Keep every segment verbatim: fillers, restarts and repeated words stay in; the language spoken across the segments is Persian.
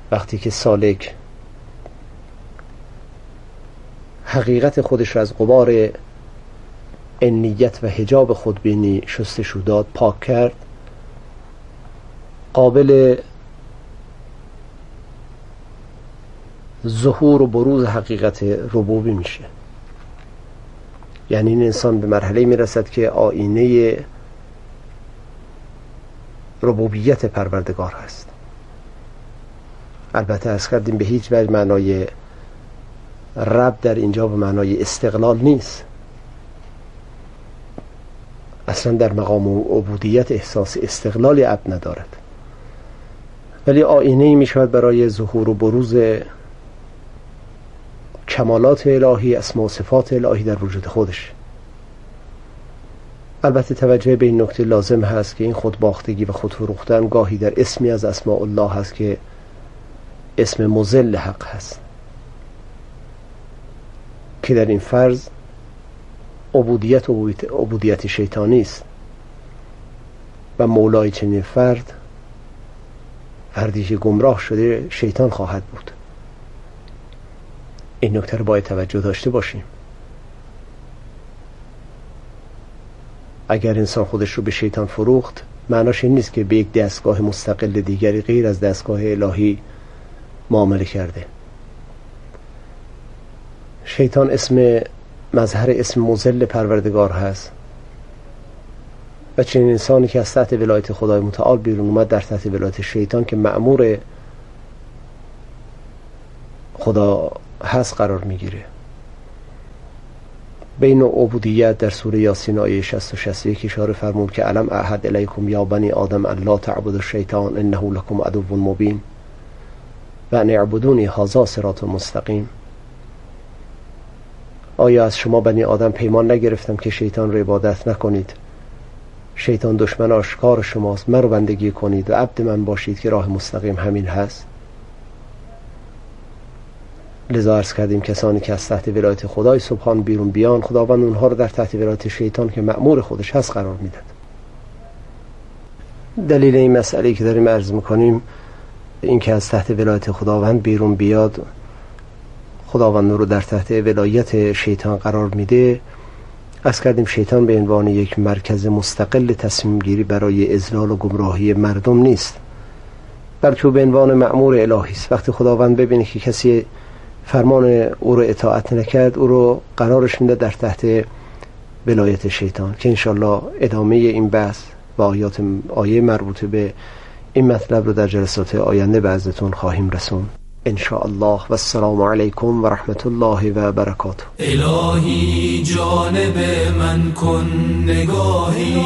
وقتی که سالک حقیقت خودش را از غبار انیت و حجاب خودبینی شستشو داد، پاک کرد، قابل ظهور و بروز حقیقت ربوبی میشه. یعنی این انسان به مرحله میرسد که آینه ربوبیت پروردگار هست. البته از کردیم به هیچ وجه معنای رب در اینجا به معنای استقلال نیست. اصلا در مقام عبودیت احساس استقلالی عبد ندارد، ولی آینه‌ای میشود برای ظهور و بروز کمالات الهی، اسما و صفات الهی در وجود خودش. البته توجه به این نکته لازم هست که این خودباختگی و خودفروختن گاهی در اسمی از اسماء الله هست که اسم مذل حق هست، که در این فرض عبودیت عبودیت شیطانی است و مولای چنین فرد فردی که گمراه شده شیطان خواهد بود. این نکته رو باید توجه داشته باشیم. اگر انسان خودش رو به شیطان فروخت، معناش این نیست که به یک دستگاه مستقل دیگری غیر از دستگاه الهی معامله کرده. شیطان اسم مظهر اسم مذل پروردگار هست و چنین انسانی که از تحت ولایت خدای متعال بیرون اومد در تحت ولایت شیطان که مأمور خدا هست قرار میگیره. بین عبودیت در سوره یاسین آیه شصت و شصت و یک اشاره فرمود که الم اعهد الیکم یا بنی آدم ان لا تعبدوا الشیطان انه لکم عدو مبین و ان اعبدونی هذا صراط مستقیم. آیا از شما بنی آدم پیمان نگرفتم که شیطان را عبادت نکنید؟ شیطان دشمن آشکار شماست، من رو بندگی کنید و عبد من باشید که راه مستقیم همین هست. لذا عرض کردیم کسانی که از تحت ولایت خدای سبحان بیرون بیان، خداوند اونها رو در تحت ولایت شیطان که مأمور خودش هست قرار میداد. دلیل این مسئله که داریم عرض میکنیم این که از تحت ولایت خداوند بیرون بیاد، خداوند رو در تحت ولایت شیطان قرار میده. عرض کردیم شیطان به عنوان یک مرکز مستقل تصمیم گیری برای اضلال و گمراهی مردم نیست، بلکه به عنوان مأمور الهی است. وقتی خداوند ببینه که کسی فرمان او رو اطاعت نکرد، او رو قرارش میده در تحت ولایت شیطان، که انشالله ادامه این بحث و آیات آیه مربوطه به این مطلب رو در جلسات آینده به عزتون خواهیم رسون ان شاء الله. و السلام علیکم و رحمت الله و برکاته. الهی جانب من کن نگاهی،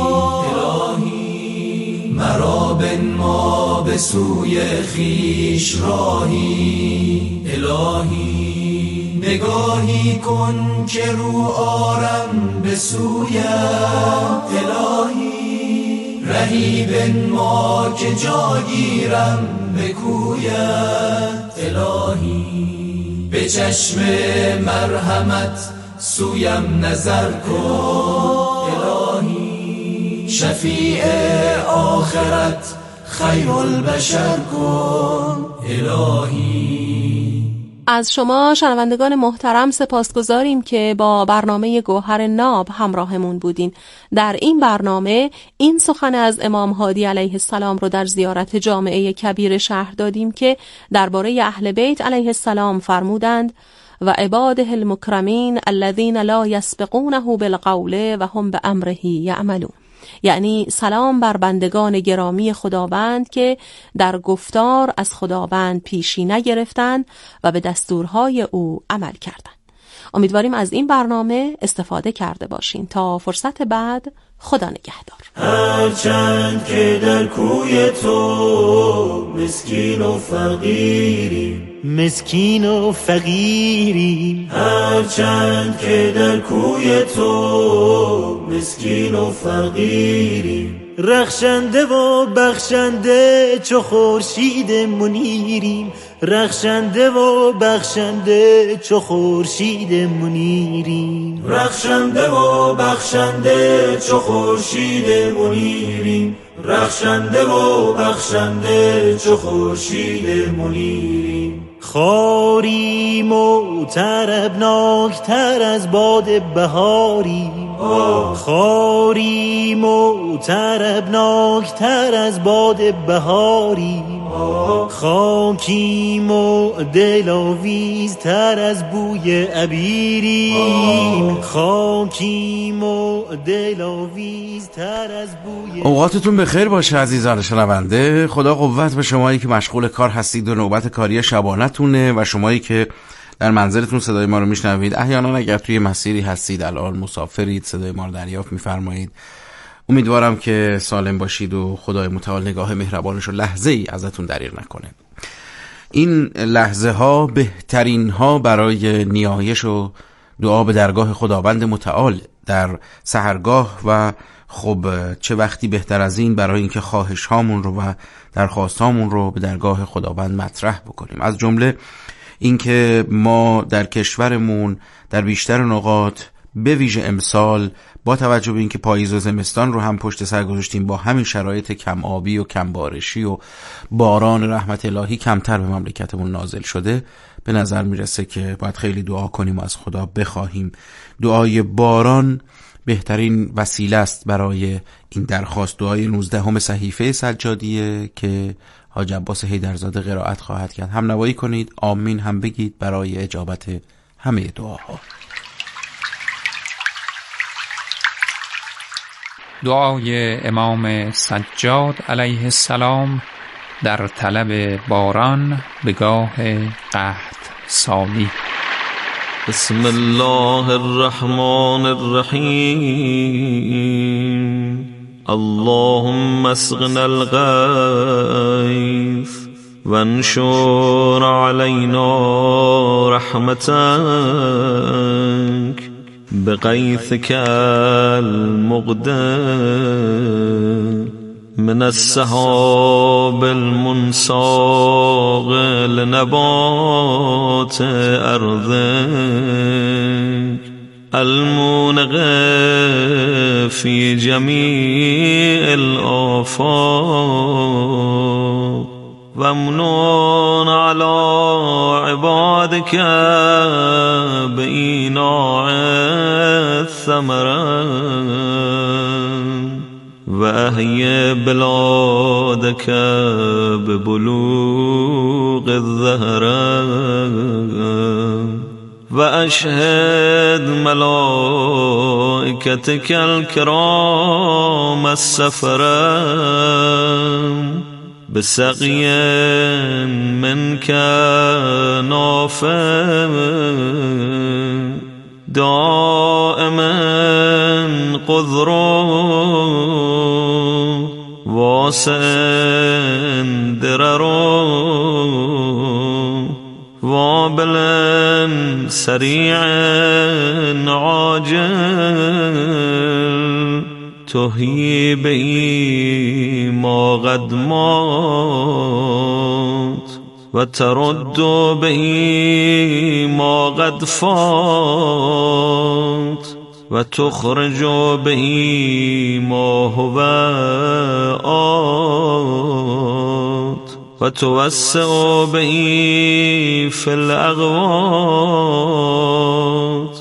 الهی مرا بنما به سوی خویش راهی، الهی نگاهی کن که رو آرم به سویت، الهی رهی بنما که جا گیرم به کویت، الهی به چشم مرحمت سویم نظر کن، الهی شفیع آخرت خیر البشر کن، الهی. از شما شنوندگان محترم سپاسگزاریم که با برنامه گوهر ناب همراهمون بودین. در این برنامه این سخن از امام هادی علیه السلام رو در زیارت جامعه کبیر شهر دادیم که درباره اهل بیت علیه السلام فرمودند و عباده المکرمین الذین لا یسبقونه بالقول و هم بامره یعملون. یعنی سلام بر بندگان گرامی خداوند که در گفتار از خداوند پیشی نگرفتند و به دستورهای او عمل کردند. امیدواریم از این برنامه استفاده کرده باشین. تا فرصت بعد، خدا نگهدار. هرچند که در کوی تو مسکین و فقیریم، مسکین و فقیریم، هرچند که در کوی تو مسکین و فقیریم، رخشنده و بخشنده چو خورشید منیریم، رخشنده و بخشنده چو خورشید منیریم، رخشنده و بخشنده چو خورشید منیریم، رخشنده و بخشنده چو خورشید منیریم. خاریم و طربناکتر از باد بهاریم، خاریم و طربناکتر از باد بهاریم، خاکیم و دلاویزتر از بوی عبیریم، خاکیم و دلاویزتر از بوی. اوقاتتون بخیر باشه عزیزان شنونده. خدا قوت به شمایی که مشغول کار هستید و نوبت کاری شبانتونه و شمایی که در منزلتون صدای ما رو میشنوید. احیانا اگر توی مسیری هستید، الان مسافرید، صدای ما رو دریافت میفرمایید. امیدوارم که سالم باشید و خدای متعال نگاه مهربانش رو لحظه ای ازتون دریغ نکنه. این لحظه ها بهترین ها برای نیایش و دعا به درگاه خداوند متعال در سحرگاه و خب چه وقتی بهتر از این برای اینکه خواهش هامون رو و درخواست هامون رو به درگاه خداوند مطرح بکنیم. از جمله اینکه ما در کشورمون در بیشتر نقاط به ویژه امسال با توجه به اینکه پاییز و زمستان رو هم پشت سر گذاشتیم، با همین شرایط کم آبی و کم بارشی و باران رحمت الهی کمتر به مملکتمون نازل شده، به نظر میرسه که باید خیلی دعا کنیم و از خدا بخواهیم. دعای باران بهترین وسیله است برای این درخواست. دعای نوزدهم صحیفه سجادیه که حاج عباس حیدرزاده قرائت خواهد کرد. هم نوایی کنید، آمین هم بگید برای اجابت همه دعاها. دعای امام سجاد علیه السلام در طلب باران به گاه قحط سالی. بسم الله الرحمن الرحیم. اللهم اسقنا الغیث وانشر علینا رحمتک بغیثک المقدر من السحاب المنساق لنبات أرضك المونغ في جميع الآفاق وامنون على عبادك بإيناع الثمرات وأحيي بلادك ببلوغ الزهرات وأشهد ملائكتك الكرام السفرة بسقي منك نافع دائما قذر واسع درر وابل سريع عاجل تحيي به ما قد مات وترد به ما قد فات وتخرج به ما هو آت وتوسع به في الأغوات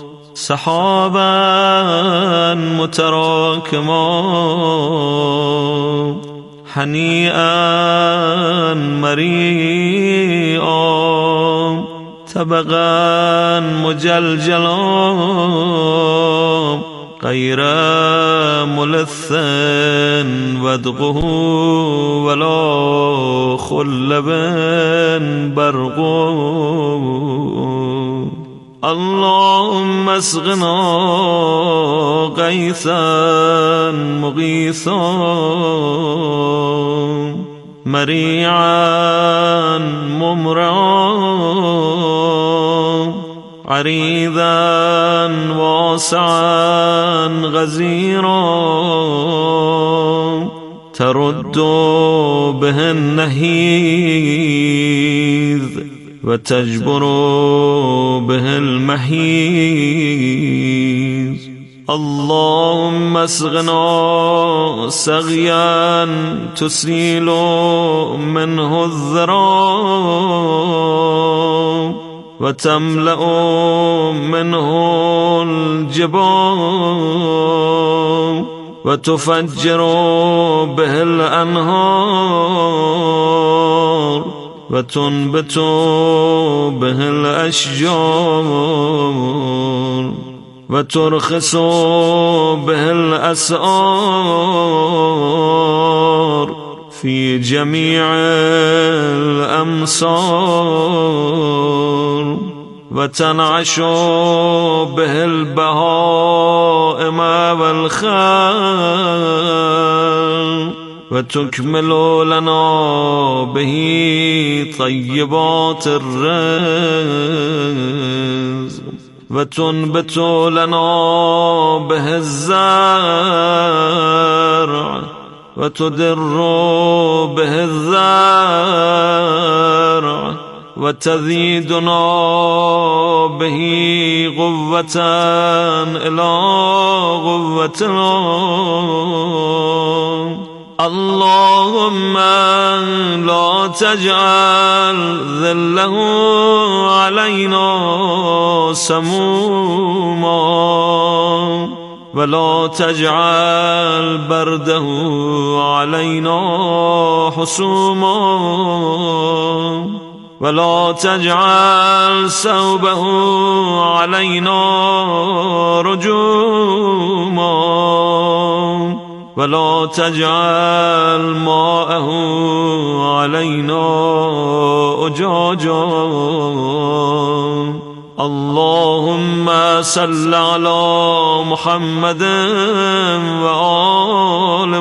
سحابا متراكما هنيئا مريئا طبقا مجلجلا غير ملث ودغه ولا خلب برق اللهم اسقنا غيثا مغيثا مريعا ممرعا عريضا واسعا غزيرا ترد به النهيذ وتجبر به المحيذ اللهم اسقنا سقيا تسيل منه الذراب وتملأ منه الجبال وتفجر به الأنهار وتنبت به الأشجار وترخص به الأسعار في جميع الأمصار وتنعش به البهائم والخيل وتكمل لنا به طيبات الرزق وتنبت لنا به الزرع وتدر به الزرع وتزيدنا به قوة إلى قوتنا. اللهم لا تجعل ذله علينا سموما ولا تجعل برده علينا حسوما ولا تجعل ثوبه علينا رجوما ولا تجعل ماءه علينا أجاجا. اللهم صل على محمد وآل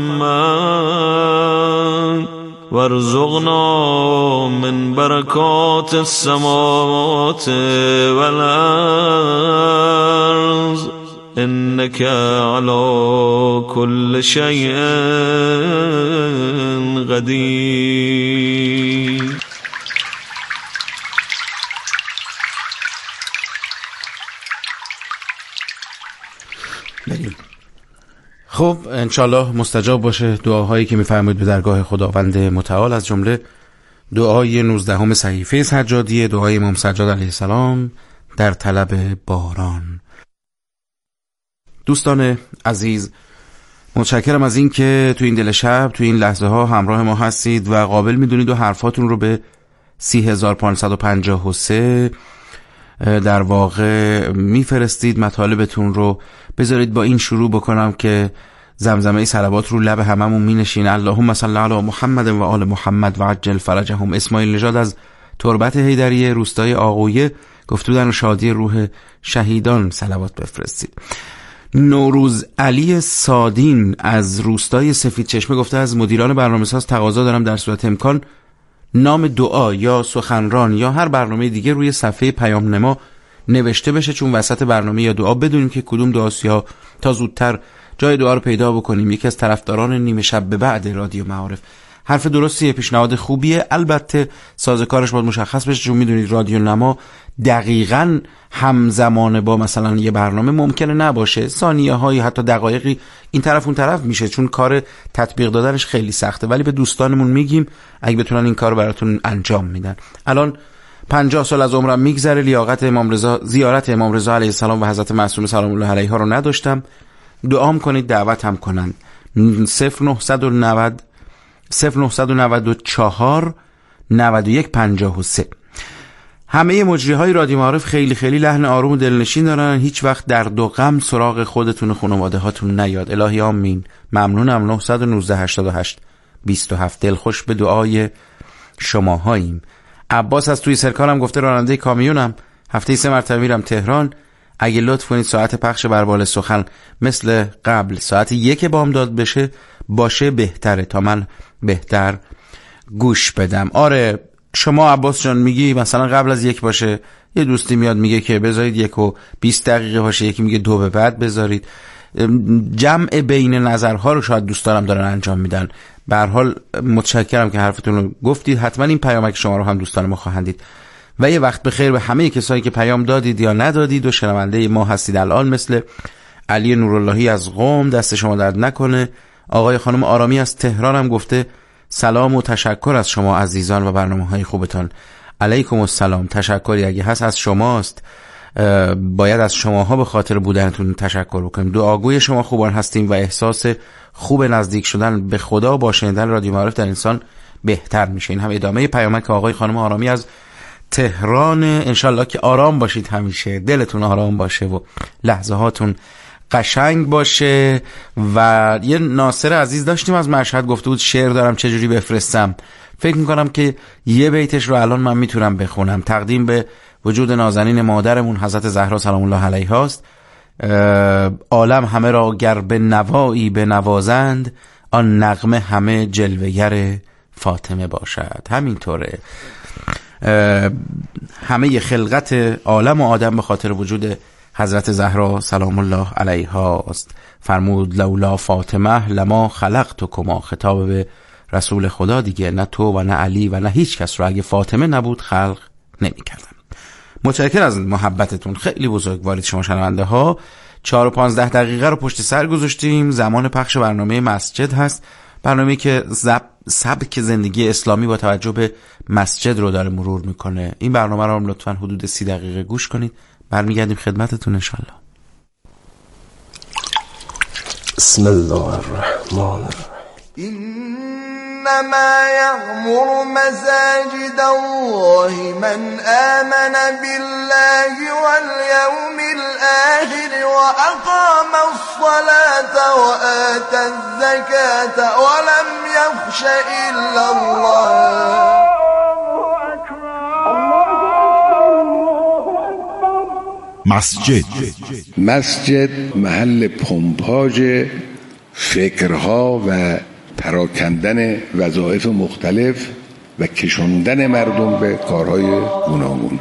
محمد وارزقنا من بركات السماوات والأرض إنك على كل شيء قدير. خب انشالله مستجاب باشه دعاهایی که میفرمایید به درگاه خداوند متعال، از جمله دعای نوزدهم صحیفه سجادیه، دعای امام سجاد علیه السلام در طلب باران. دوستان عزیز، متشکرم از این که تو این دل شب تو این لحظه ها همراه ما هستید و قابل میدونید و حرفاتون رو به سی هزار پانصد و پنجاه و سه در واقع میفرستید. مطالبتون رو بذارید با این شروع بکنم که زمزمه صلوات رو لب هممون مینشینه. اللهم صل علی محمد و آل محمد و عجل فرجهم. اسماعیل نژاد از تربت حیدریه روستای آقویه گفت بودن شادی روح شهیدان صلوات بفرستید. نوروز علی سادین از روستای سفید چشمه گفته از مدیران برنامه‌ساز تقاضا دارم در صورت امکان نام دعا یا سخنران یا هر برنامه دیگه روی صفحه پیام نما نوشته بشه، چون وسط برنامه یا دعا بدونیم که کدوم دعاست یا تا زودتر جای دعا رو پیدا بکنیم. یکی از طرفداران نیمه شب به بعد رادیو معارف حرف درستیه، پیشنهاد خوبیه، البته سازوکارش باید مشخص بشه، چون میدونید رادیو نما دقیقاً همزمان با مثلا یه برنامه ممکنه نباشه، ثانیه هایی حتی دقایقی این طرف اون طرف میشه، چون کار تطبیق دادنش خیلی سخته. ولی به دوستانمون میگیم اگه بتونن این کار براتون انجام میدن. الان پنجاه سال از عمرم میگذره، لیاقت امام رضا زیارت امام رضا علیه السلام و حضرت معصومه سلام الله علیها رو نداشتم. دعام کنید، دعوت هم کنن. صفر نهصد و نود صفر نهصد و نود و چهار نود و یک پنجاه و سه. همه مجری های رادیو معارف خیلی خیلی لحن آروم و دلنشین دارن. هیچ وقت درد و غم سراغ خودتون و خانواده هاتون نیاد. الهی آمین. ممنونم. نه یک نه هشتاد و هشت بیست و هفت. دلخوش به دعای شما هاییم. عباس از توی سرکارم گفته راننده کامیونم، هفته سه مرتبه میرم تهران. اگه لطف کنید ساعت پخش بربال سخن مثل قبل ساعت یک بامداد بشه باشه بهتره تا من بهتر گوش بدم. آره شما عباس جان میگی مثلا قبل از یک باشه، یه دوستی میاد میگه که بذارید یک و بیست دقیقه باشه، یکی میگه دو به بعد بذارید. جمع بین نظرها رو شاید دوستانم دارن انجام میدن. به هر حال متشکرم که حرفتون رو گفتید. حتما این پیامک شما رو هم دوستان ما خواهند دید. و یه وقت بخیر به همه کسایی که پیام دادید یا ندادید و شنونده ما هستید الان، مثل علی نوراللهی از قم دست شما درد نکنه. آقای خانم آرامی از تهران هم گفته سلام و تشکر از شما عزیزان و برنامه‌های خوبتان. علیکم السلام. تشکری اگه هست از شماست، باید از شماها به خاطر بودنتون تشکر بکنیم. دعاگوی شما خوبان هستیم و احساس خوب نزدیک شدن به خدا با شنیدن رادیو معارف در انسان بهتر میشه. این هم ادامه پیامک آقای خانم آرامی از تهران. انشالله که آرام باشید، همیشه دلتون آرام باشه و لحظه هاتون قشنگ باشه. و یه ناصر عزیز داشتیم از مشهد، گفته بود شعر دارم چجوری بفرستم. فکر میکنم که یه بیتش رو الان من میتونم بخونم. تقدیم به وجود نازنین مادرمون حضرت زهرا سلام الله علیها است. عالم همه را گر به نوایی به نوازند، آن نغمه همه جلوه‌گر فاطمه باشد. همینطوره، همه خلقت عالم و آدم به خاطر وجود حضرت زهرا سلام الله علیها است. فرمود لولا فاطمه لما خلقتکما، خطاب به رسول خدا دیگه، نه تو و نه علی و نه هیچ کس رو اگه فاطمه نبود خلق نمی کردم. متشکرم از محبتتون، خیلی بزرگوارید شما شنونده ها. چهار و پانزده دقیقه رو پشت سر گذاشتیم. زمان پخش برنامه مسجد هست، برنامه‌ای که زب... سبک زندگی اسلامی با توجه به مسجد رو داره مرور میکنه. این برنامه رو هم لطفاً حدود سی دقیقه گوش کنید، برمیگردیم خدمتتون انشالله. بسم الله الرحمن الرحیم. إنما يعمر مساجد الله من آمن بالله واليوم الآخر وأقام الصلاة وآتى الزكاة ولم يخش إلا الله. مسجد مسجد محل پمپاژ فکرها و پراکندن وظایف مختلف و کشوندن مردم به کارهای گوناگون.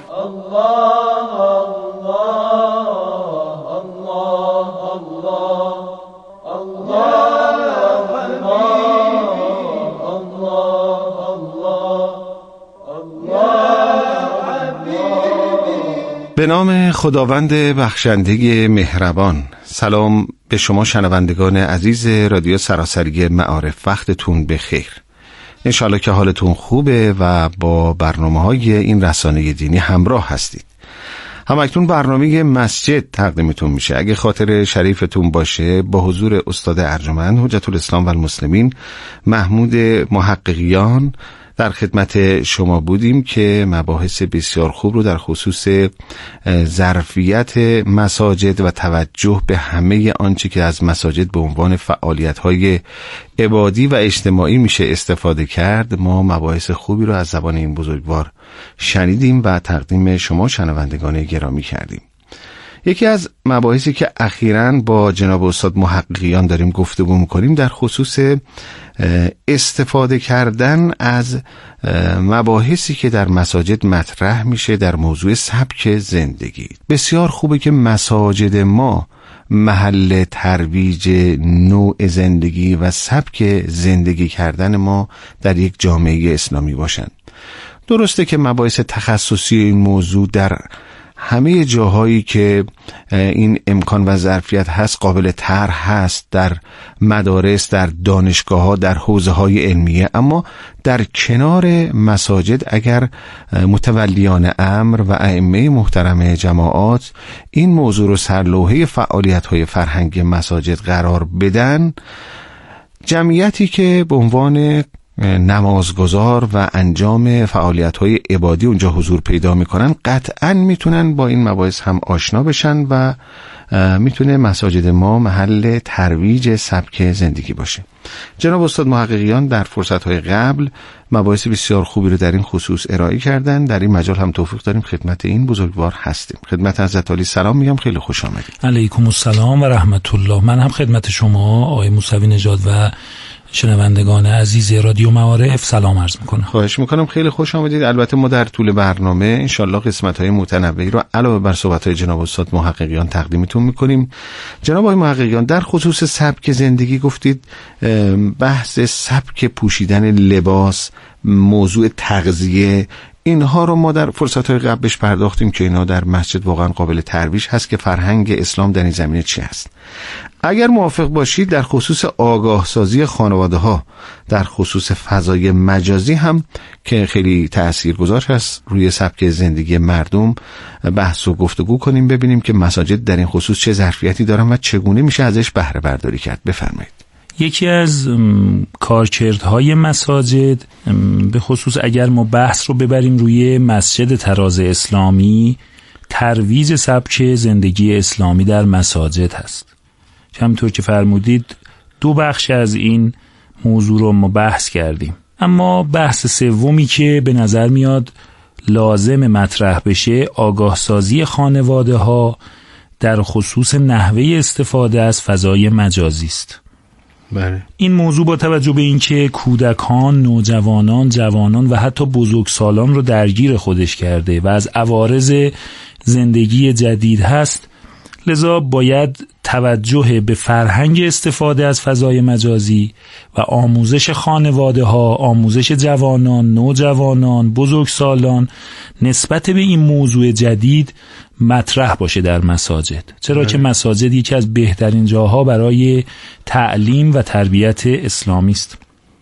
به نام خداوند بخشنده مهربان. سلام به شما شنوندگان عزیز رادیو سراسری معارف، وقتتون بخیر. انشالله که حالتون خوبه و با برنامه‌های این رسانه دینی همراه هستید. همکنون برنامه مسجد تقدیمتون میشه. اگه خاطر شریفتون باشه با حضور استاد ارجمند حجت الاسلام و المسلمین محمود محققیان در خدمت شما بودیم که مباحث بسیار خوب رو در خصوص ظرفیت مساجد و توجه به همه آنچه که از مساجد به عنوان فعالیت‌های عبادی و اجتماعی میشه استفاده کرد، ما مباحث خوبی رو از زبان این بزرگوار شنیدیم و تقدیم شما شنوندگان گرامی کردیم. یکی از مباحثی که اخیراً با جناب استاد محققیان داریم گفتگو می‌کنیم در خصوص استفاده کردن از مباحثی که در مساجد مطرح میشه در موضوع سبک زندگی. بسیار خوبه که مساجد ما محل ترویج نوع زندگی و سبک زندگی کردن ما در یک جامعه اسلامی باشن. درسته که مباحث تخصصی این موضوع در همه جاهایی که این امکان و ظرفیت هست قابل طرح هست، در مدارس، در دانشگاه ها، در حوزه های علمیه، اما در کنار مساجد اگر متولیان امر و ائمه محترم جماعات این موضوع رو سرلوحه فعالیت های فرهنگی مساجد قرار بدن، جمعیتی که به عنوان نمازگزار و انجام فعالیت‌های عبادی اونجا حضور پیدا می‌کنن قطعاً میتونن با این مباحث هم آشنا بشن و میتونه مساجد ما محل ترویج سبک زندگی باشه. جناب استاد محققیان در فرصت‌های قبل مباحث بسیار خوبی رو در این خصوص ارائه کردن. در این مجال هم توفیق داریم خدمت این بزرگوار هستیم. خدمت حضرت علی سلام میگم، خیلی خوش آمدید. علیکم السلام و رحمت الله. من هم خدمت شما آقای موسوی نژاد و شنوندگان عزیز رادیو معارف سلام عرض میکنم. خواهش میکنم، خیلی خوش آمدید. البته ما در طول برنامه انشالله قسمت‌های متنوعی رو علاوه بر صحبت‌های جناب استاد محققیان تقدیمتون میکنیم. جناب آقای محققیان در خصوص سبک زندگی گفتید بحث سبک پوشیدن لباس، موضوع تغذیه، اینها رو ما در فرصت‌های قبل بهش پرداختیم که اینا در مسجد واقعا قابل ترویج هست که فرهنگ اسلام در این زمینه چی هست. اگر موافق باشید در خصوص آگاه سازی خانواده ها در خصوص فضای مجازی هم که خیلی تاثیرگذار هست روی سبک زندگی مردم بحث و گفتگو کنیم، ببینیم که مساجد در این خصوص چه ظرفیتی دارن و چگونه میشه ازش بهره برداری کرد. بفرمایید. یکی از کارکردهای مساجد به خصوص اگر ما بحث رو ببریم روی مسجد طراز اسلامی، ترویج سبک زندگی اسلامی در مساجد هست. همونطور که فرمودید دو بخش از این موضوع رو ما بحث کردیم، اما بحث سومی که به نظر میاد لازم مطرح بشه آگاه سازی خانواده ها در خصوص نحوه استفاده از فضای مجازی است. بله. این موضوع با توجه به اینکه کودکان، نوجوانان، جوانان و حتی بزرگسالان رو درگیر خودش کرده و از عوارض زندگی جدید هست، لذا باید توجه به فرهنگ استفاده از فضای مجازی و آموزش خانواده ها، آموزش جوانان، نوجوانان، بزرگسالان نسبت به این موضوع جدید مطرح باشه در مساجد، چرا که مساجد یکی از بهترین جاها برای تعلیم و تربیت اسلامی است.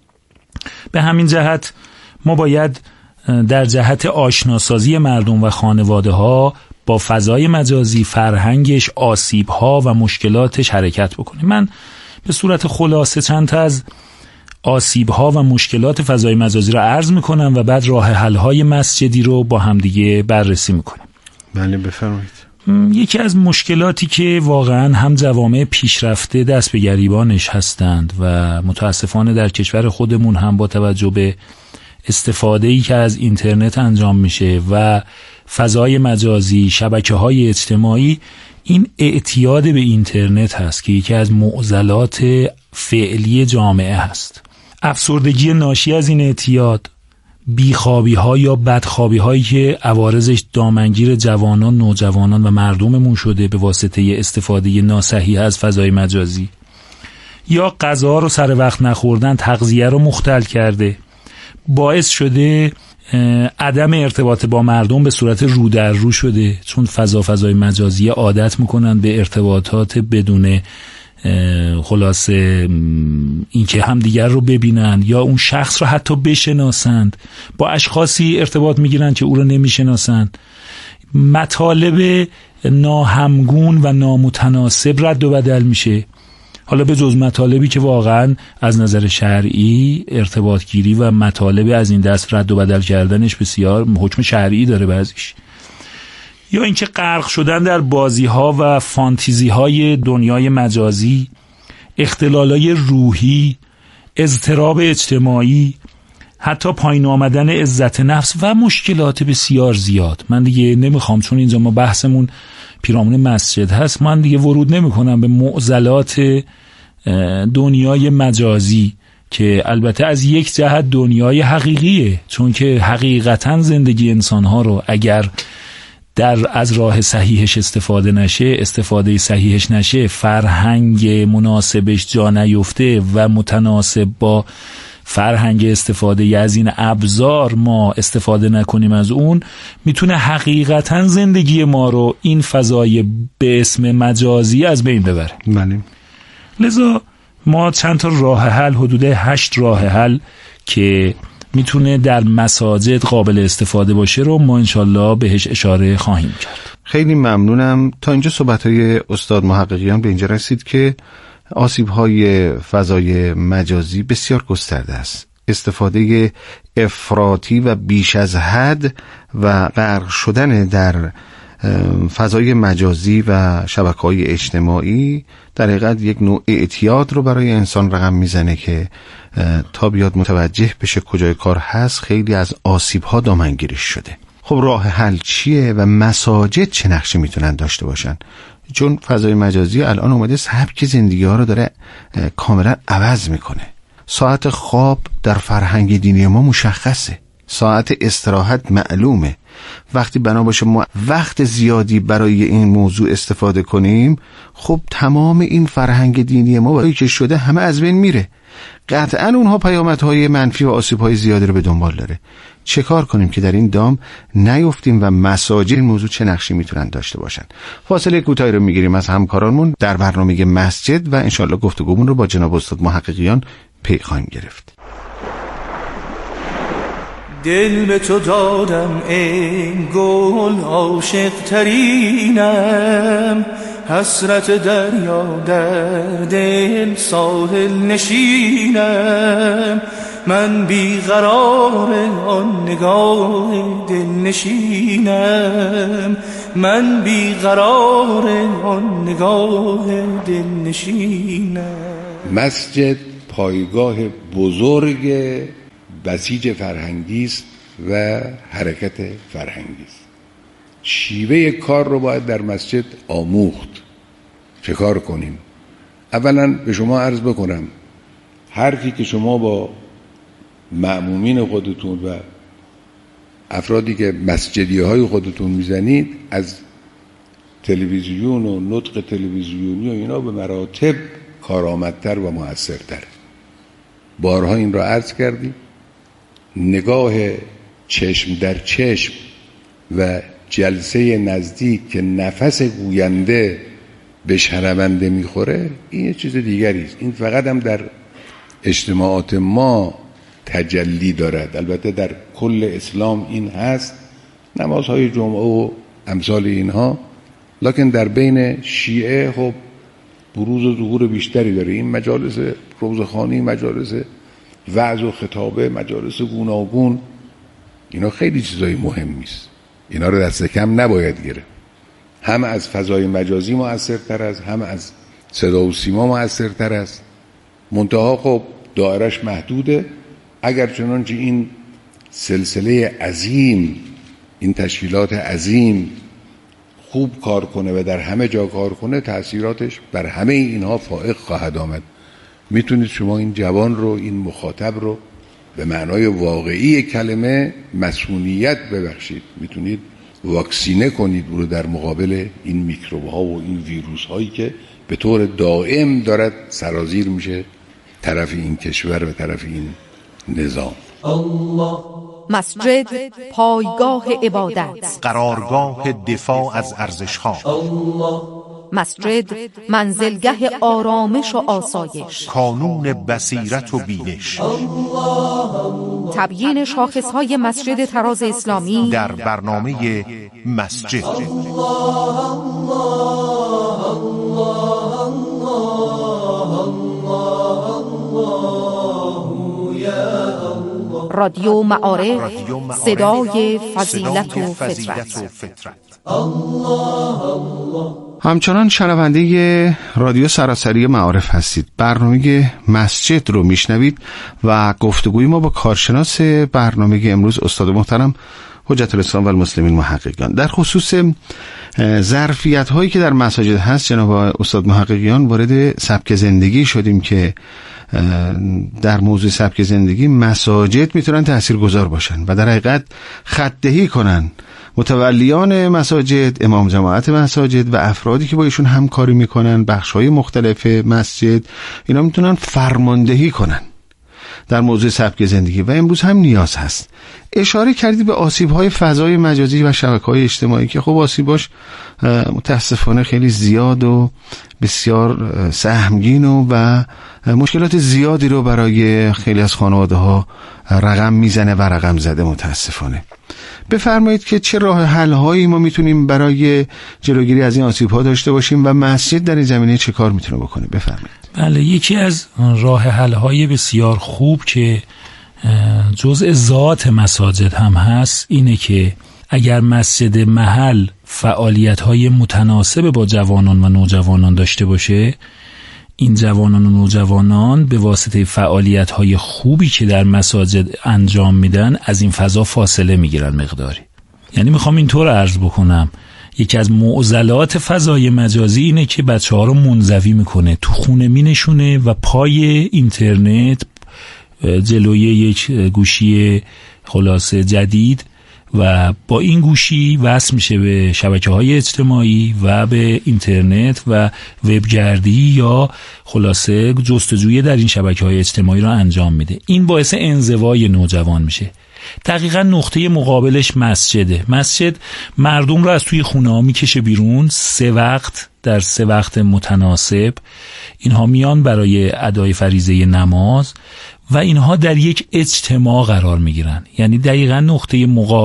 به همین جهت ما باید در جهت آشناسازی مردم و خانواده ها با فضای مجازی، فرهنگش، آسیب‌ها و مشکلاتش حرکت بکنیم. من به صورت خلاصه چند تا از آسیب‌ها و مشکلات فضای مجازی را عرض می‌کنم و بعد راه حل‌های مسجدی رو با همدیگه بررسی می‌کنیم. بله بفرمایید. یکی از مشکلاتی که واقعاً هم جوامع پیشرفته دست به گریبانش هستند و متاسفانه در کشور خودمون هم با توجه به استفاده‌ای که از اینترنت انجام میشه و فضای مجازی، شبکه‌های اجتماعی، این اعتیاد به اینترنت هست که یکی از معضلات فعلی جامعه هست. افسردگی ناشی از این اعتیاد، بیخوابی‌ها یا بدخوابی‌هایی که عوارضش دامنگیر جوانان، نوجوانان و مردممون شده به واسطه استفاده ناصحیح از فضای مجازی، یا غذا رو سر وقت نخوردن تغذیه رو مختل کرده، باعث شده عدم ارتباط با مردم به صورت رو در رو شده، چون فضا فضای مجازی عادت میکنن به ارتباطات بدون خلاصه اینکه هم دیگر رو ببینن یا اون شخص رو حتی بشناسند، با اشخاصی ارتباط میگیرن که او رو نمیشناسند. مطالب ناهمگون و نامتناسب رد و بدل میشه، حالا به جز مطالبی که واقعا از نظر شرعی ارتباط گیری و مطالب از این دست رد و بدل کردنش بسیار حکم شرعی داره بعضیش، یا اینکه غرق شدن در بازی ها و فانتزی های دنیای مجازی، اختلالای روحی، اضطراب اجتماعی، حتی پایین آمدن عزت نفس و مشکلات بسیار زیاد. من دیگه نمیخوام، چون اینجا ما بحثمون پیرامون مسجد هست، من دیگه ورود نمی کنم به معضلات دنیای مجازی که البته از یک جهت دنیای حقیقیه، چون که حقیقتا زندگی انسانها رو اگر در از راه صحیحش استفاده نشه، استفاده صحیحش نشه، فرهنگ مناسبش جا نیفته و متناسب با فرهنگ استفاده از این ابزار ما استفاده نکنیم از اون، میتونه حقیقتا زندگی ما رو این فضای به اسم مجازی از بین ببره. بله. لذا ما چند تا راه حل، حدود هشت راه حل که میتونه در مساجد قابل استفاده باشه رو ما انشالله بهش اشاره خواهیم کرد. خیلی ممنونم. تا اینجا صحبت‌های استاد محققیان به اینجا رسید که آسیب‌های فضای مجازی بسیار گسترده است. استفاده افراطی و بیش از حد و غرق شدن در فضای مجازی و شبکه‌های اجتماعی در حقیقت یک نوع اعتیاد رو برای انسان رقم میزنه که تا بیاد متوجه بشه کجای کار هست خیلی از آسیب‌ها دامنگیرش شده. خب راه حل چیه و مساجد چه نقشی میتونن داشته باشن؟ چون فضای مجازی الان اومده سبک زندگی ها رو داره کاملا عوض میکنه. ساعت خواب در فرهنگ دینی ما مشخصه، ساعت استراحت معلومه. وقتی بنا باشه ما وقت زیادی برای این موضوع استفاده کنیم، خب تمام این فرهنگ دینی ما برای که شده همه از بین میره. قطعا اونها پیامدهای منفی و آسیبهای زیادی رو به دنبال داره. چه کار کنیم که در این دام نیفتیم و مساجد این موضوع چه نقشی میتونن داشته باشن؟ فاصله کوتاهی رو میگیریم از همکارانمون در برنامه مسجد و انشالله گفتگومون رو با جناب استاد محققیان پی خواهیم گرفت. دل به تو دادم ای گل عاشق ترینم، حسرت دریا در دل ساحل نشینم، من بیقرار آن نگاه دل نشینم، من بیقرار آن نگاه دل نشینم. مسجد پایگاه بزرگ بسیج فرهنگی است و حرکت فرهنگی است. شیوه کار رو باید در مسجد آموخت. چه کار کنیم؟ اولا به شما عرض بکنم حرفی که شما با مأمومین خودتون و افرادی که مسجدی های خودتون میزنید از تلویزیون و نطق تلویزیونی و اینا به مراتب کارآمدتر و مؤثرتر. بارها این را عرض کردیم. نگاه چشم در چشم و جلسه نزدیک که نفس گوینده به شنونده میخوره، این یه چیز دیگری است. این فقط هم در اجتماعات ما تجلی دارد. البته در کل اسلام این هست، نمازهای جمعه و امثال اینها، لکن در بین شیعه خب بروز و ظهور بیشتری داره. این مجالس روزخوانی، مجالس وعظ و خطابه، مجالس گوناگون، اینا خیلی چیزای مهمی است. اینا رو دست کم نباید گرفت. هم از فضای مجازی مؤثرتر است، هم از صدا و سیما مؤثرتر است. منتها خب دایرش محدوده. اگر چنانچه این سلسله عظیم، این تشکیلات عظیم خوب کار کنه و در همه جا کار کنه، تأثیراتش بر همه اینها فائق خواهد آمد. میتونید شما این جوان رو، این مخاطب رو به معنای واقعی کلمه مسئولیت ببخشید، میتونید واکسینه کنید رو در مقابل این میکروب ها و این ویروس هایی که به طور دائم دارد سرازیر میشه طرف این کشور و طرف این نظام. الله. مسجد پایگاه عبادت، قرارگاه دفاع از ارزش‌ها. مسجد منزلگه آرامش و آسایش، کانون بصیرت و بینش. تبیین شاخصهای مسجد طراز اسلامی در برنامه مسجد. رادیو معارف، صدای فضیلت و فطرت. همچنان شنونده رادیو سراسری معارف هستید. برنامه مسجد رو میشنوید و گفتگوی ما با کارشناس برنامه امروز استاد محترم حجت الاسلام و المسلمین محققیان در خصوص ظرفیت هایی که در مساجد هست. جناب استاد محققیان وارد سبک زندگی شدیم که در موضوع سبک زندگی مساجد میتونن تاثیرگذار باشن و در حقیقت خط‌دهی کنن متولیان مساجد، امام جماعت مساجد و افرادی که با ایشون همکاری میکنن، بخش‌های مختلف مسجد، اینا میتونن فرماندهی کنن در موضوع سبک زندگی و امروز هم نیاز هست. اشاره کردی به آسیب‌های فضای مجازی و شبکه‌های اجتماعی که خب آسیباش متاسفانه خیلی زیاد و بسیار سهمگین و, و مشکلات زیادی رو برای خیلی از خانواده‌ها رقم میزنه و رقم زده متاسفانه. بفرمایید که چه راه حل هایی ما میتونیم برای جلوگیری از این آسیب ها داشته باشیم و مسجد در این زمینه چه کار میتونه بکنه؟ بفرمایید. بله، یکی از راه حل های بسیار خوب که جزء ذات مساجد هم هست اینه که اگر مسجد محل فعالیت های متناسب با جوانان و نوجوانان داشته باشه، این جوانان و نوجوانان به واسطه فعالیت‌های خوبی که در مساجد انجام میدن از این فضا فاصله میگیرن مقداری. یعنی میخوام اینطور عرض بکنم، یکی از معضلات فضای مجازی اینه که بچه‌ها رو منزوی میکنه، تو خونه مینشونه و پای اینترنت جلوی یک گوشی خلاصه جدید و با این گوشی وصل میشه به شبکه‌های اجتماعی و به اینترنت و وبگردی یا خلاصه جستجوی در این شبکه‌های اجتماعی رو انجام میده. این باعث انزوای نوجوان میشه. دقیقا نقطه مقابلش مسجده. مسجد مردم رو از توی خونه ها میکشه بیرون، سه وقت در سه وقت متناسب اینها میان برای ادای فریضه نماز و اینها در یک اجتماع قرار میگیرن. یعنی دقیقا نقطه مقابل